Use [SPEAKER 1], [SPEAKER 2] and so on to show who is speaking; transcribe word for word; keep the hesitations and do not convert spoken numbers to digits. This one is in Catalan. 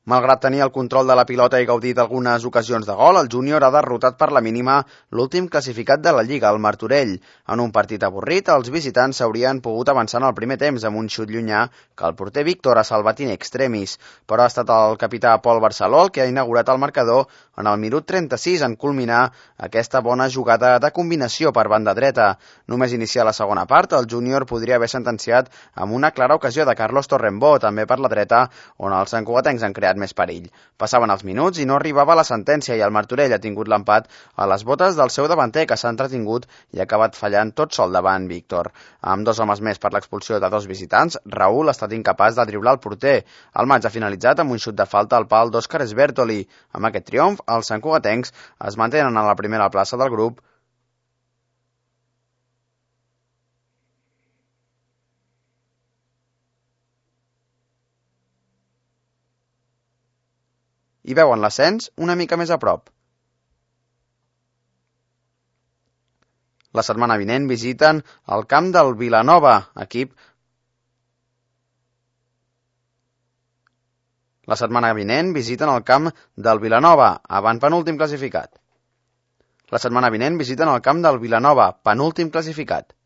[SPEAKER 1] Malgrat tenir el control de la pilota i gaudir d'algunes ocasions de gol, el júnior ha derrotat per la mínima l'últim classificat de la Lliga, el Martorell. En un partit avorrit, els visitants s'haurien pogut avançar en el primer temps amb un xut llunyà que el porter Víctor ha salvat in extremis, però ha estat el capità Pol Barceló el que ha inaugurat el marcador en el minut trenta-sis en culminar aquesta bona jugada de combinació per banda dreta. Només iniciar la segona part, el júnior podria haver sentenciat amb una clara ocasió de Carlos Torrembó, també per la dreta, on els santcugatencs han creat més perill. Passaven els minuts i no arribava la sentència i el Martorell ha tingut l'empat a les botes del seu davanter, que s'ha entretingut i ha acabat fallant tot sol davant Víctor. Amb dos homes més per l'expulsió de dos visitants, Raúl ha estat incapaç de driblar el porter. El maig ha finalitzat amb un xut de falta al pal d'Òscar Sbertoli. Amb aquest triomf, els santcugatencs es mantenen a la primera plaça del grup i veuen l'ascens una mica més a prop. La setmana vinent visiten el camp del Vilanova, equip La setmana vinent visiten el camp del Vilanova, avantpenúltim classificat. La setmana vinent visiten el camp del Vilanova, penúltim classificat.